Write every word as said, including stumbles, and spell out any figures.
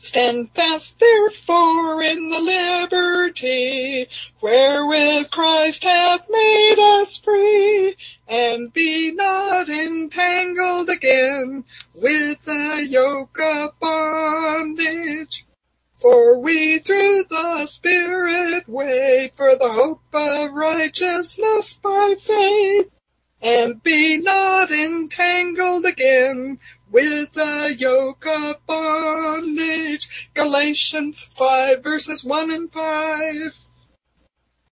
Stand fast, therefore, in the liberty wherewith Christ hath made us free, and be not entangled again with the yoke of bondage. For we through the Spirit wait for the hope of righteousness by faith, and be not entangled again with the yoke of bondage. Galatians five verses one and five.